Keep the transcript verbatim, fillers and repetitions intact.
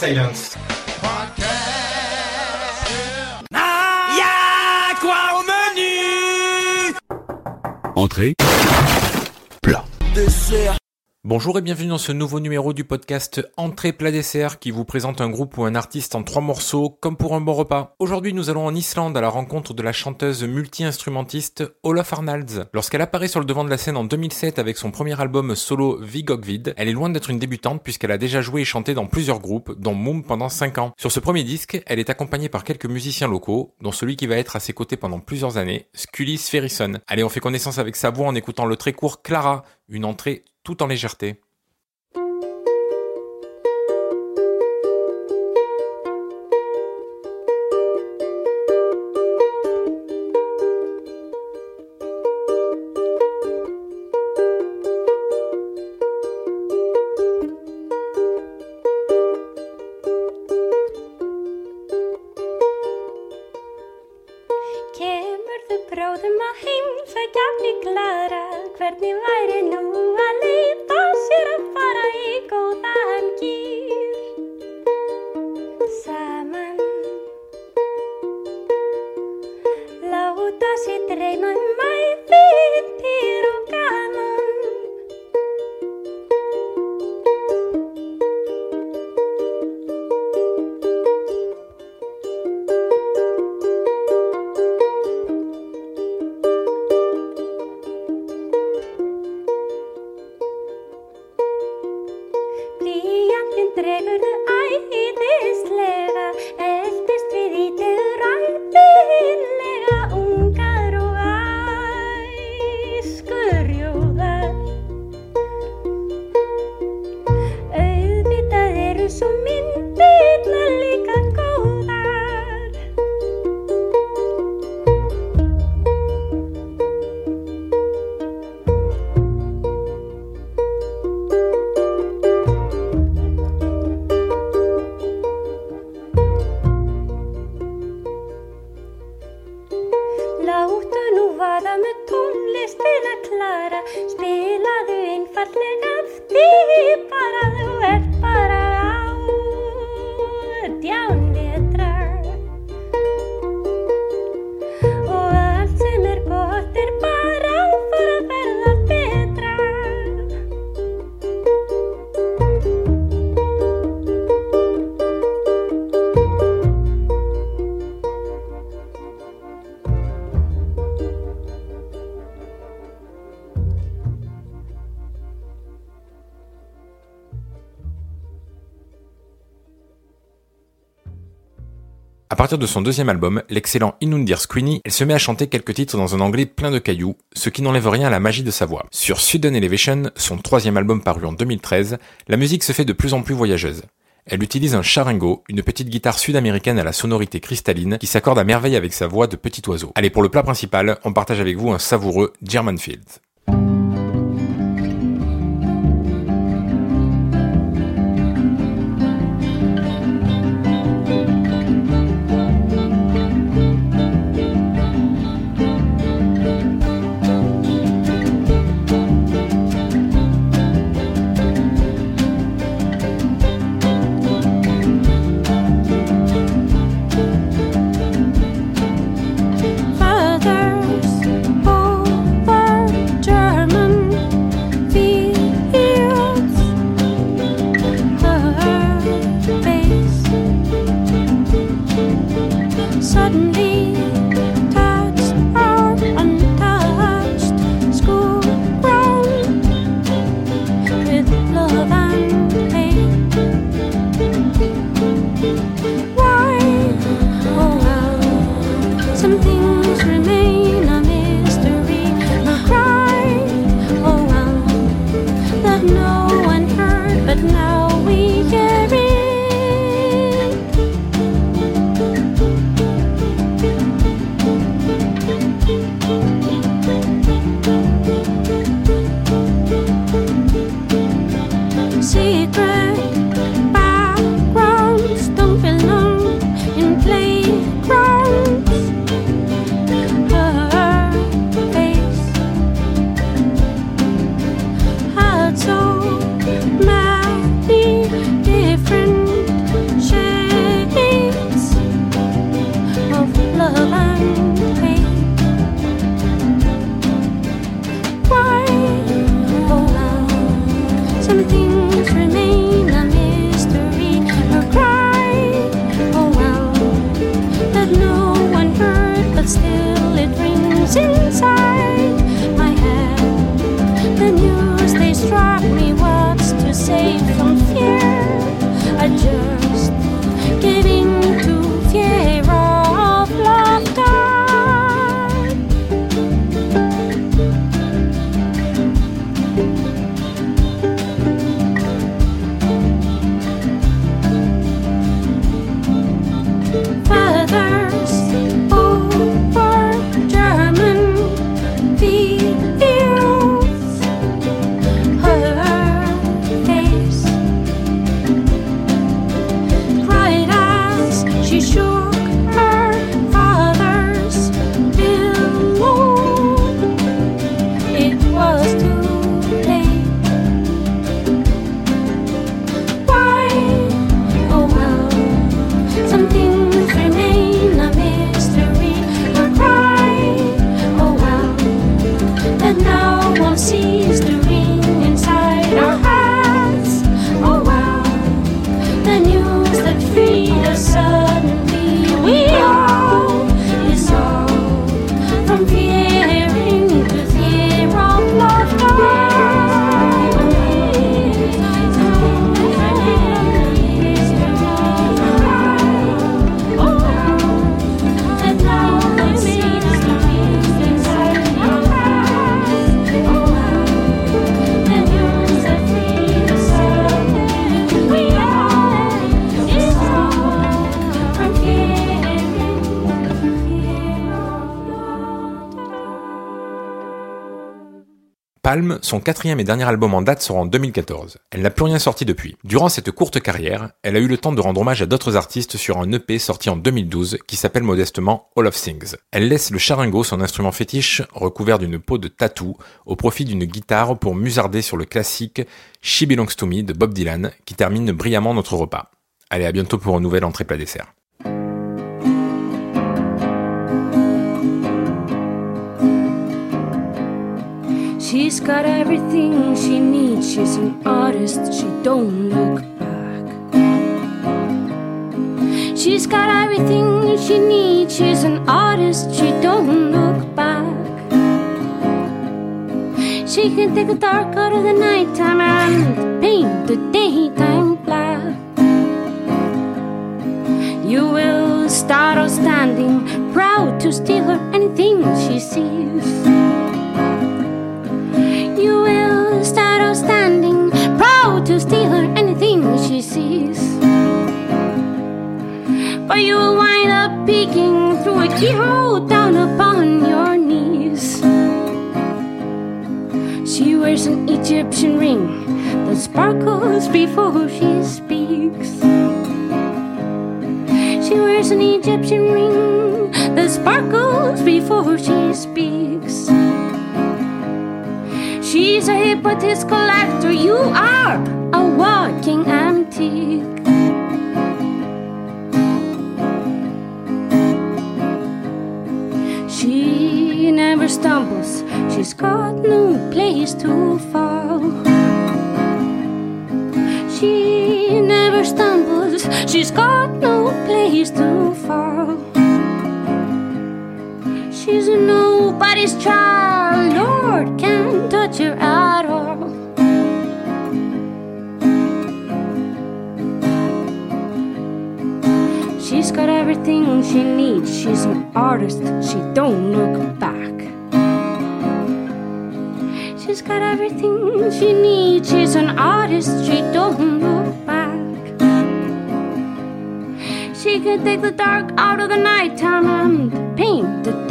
Silence. Y'a quoi au menu? Entrée. Plat. Dessert. Bonjour et bienvenue dans ce nouveau numéro du podcast Entrée plat dessert qui vous présente un groupe ou un artiste en trois morceaux comme pour un bon repas. Aujourd'hui nous allons en Islande à la rencontre de la chanteuse multi-instrumentiste Ólöf Arnalds. Lorsqu'elle apparaît sur le devant de la scène en deux mille sept avec son premier album solo Vigogvid, elle est loin d'être une débutante puisqu'elle a déjà joué et chanté dans plusieurs groupes, dont Moom pendant cinq ans. Sur ce premier disque, elle est accompagnée par quelques musiciens locaux, dont celui qui va être à ses côtés pendant plusieurs années, Skulli Sverrisson. Allez, on fait connaissance avec sa voix en écoutant le très court Clara, une entrée tout en légèreté. Kemurðu bráðum að heimsækja mig Klara, hvernig væri nú að leyfa sér að fara í góðan gír saman, láta sig dreyma um ævintýr og gaman. Blýantinn dregurðu æðislega, eldist við ítið ræðilega, ungar og æskurjóðar. Auðvitað eru svo myndirnar líka góðar. Láttu nú vaða með tónlistina Klara, spilaðu einfaldlega eftir bara þú ert bara átján vetra og allt sem er gott er bara að fara að verða betra. À partir de son deuxième album, l'excellent Inundir Squeenie, elle se met à chanter quelques titres dans un anglais plein de cailloux, ce qui n'enlève rien à la magie de sa voix. Sur Sudden Elevation, son troisième album paru en deux mille treize, la musique se fait de plus en plus voyageuse. Elle utilise un charango, une petite guitare sud-américaine à la sonorité cristalline qui s'accorde à merveille avec sa voix de petit oiseau. Allez, pour le plat principal, on partage avec vous un savoureux German Field. Fathers over struck me what's to say from fear. I just gave in to fear of laughter. Fathers over German fields, her face cried as she shook her father's pillow. It was too late. Why? Oh well, some things remain a mystery. Or cry, oh well, that now won't cease to ring inside our heads. Oh well, the news that freed us suddenly, we all is all from fearing to fear of laughter. And now won't cease to ring inside our heads. Oh well, the news that freed us suddenly, we all is all from fearing to fear of laughter. Palm, son quatrième et dernier album en date sort en deux mille quatorze. Elle n'a plus rien sorti depuis. Durant cette courte carrière, elle a eu le temps de rendre hommage à d'autres artistes sur un E P sorti en deux mille douze qui s'appelle modestement All of Things. Elle laisse le charingo, son instrument fétiche, recouvert d'une peau de tatou, au profit d'une guitare pour musarder sur le classique She Belongs to Me de Bob Dylan qui termine brillamment notre repas. Allez, à bientôt pour un nouvel entrée plat dessert. She's got everything she needs. She's an artist, she don't look back. She's got everything she needs. She's an artist, she don't look back. She can take the dark out of the nighttime and paint the daytime black. You will start out standing, proud to steal her anything she sees. You will start out standing, proud to steal her anything she sees. But you will wind up peeking through a keyhole down upon your knees. She wears an Egyptian ring that sparkles before she speaks. She wears an Egyptian ring that sparkles before she speaks. She's a hypnotist collector, you are a walking antique. She never stumbles, she's got no place to fall. She never stumbles, she's got no place to fall. She's a nobody's child, Lord can't touch her at all. She's got everything she needs. She's an artist, she don't look back. She's got everything she needs. She's an artist, she don't look back. She can take the dark out of the nighttime and paint the